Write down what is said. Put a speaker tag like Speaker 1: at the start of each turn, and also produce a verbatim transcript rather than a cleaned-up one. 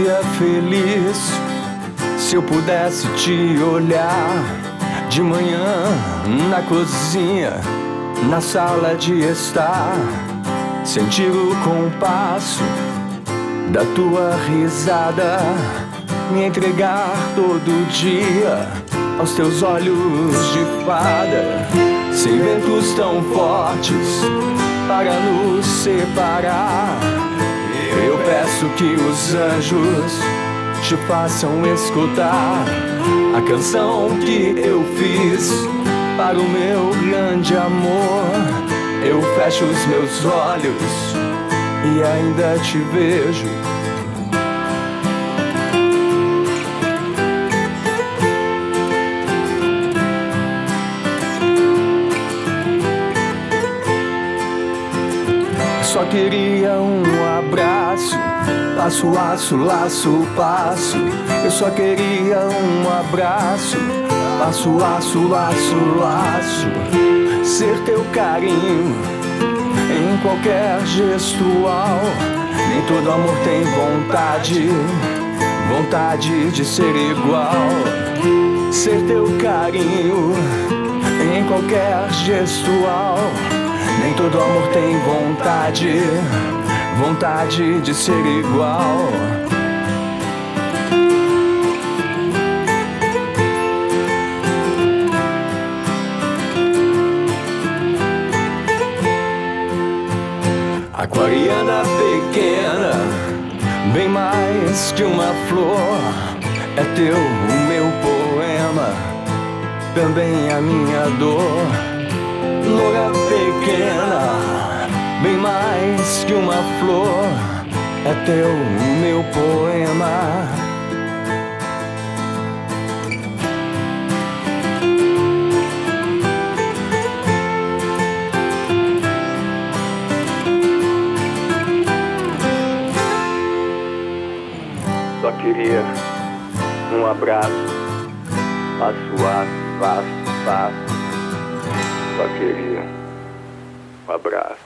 Speaker 1: seria feliz se eu pudesse te olhar de manhã na cozinha, na sala de estar, sentir o compasso da tua risada, me entregar todo dia aos teus olhos de fada, sem ventos tão fortes para nos separar. Eu peço que os anjos te façam escutar a canção que eu fiz para o meu grande amor. Eu fecho os meus olhos e ainda te vejo. Só queria um abraço, passo, laço, laço, passo. Eu só queria um abraço, passo, laço, laço, laço. Ser teu carinho em qualquer gestual. Nem todo amor tem vontade, vontade de ser igual. Ser teu carinho em qualquer gestual. Nem todo amor tem vontade, vontade de ser igual. Aquariana pequena, bem mais que uma flor, é teu o meu poema, também a minha dor. Loura pequena, bem mais que uma flor, é teu o meu poema. Só queria um abraço, passo, passo, passo, passo. Só queria um abraço.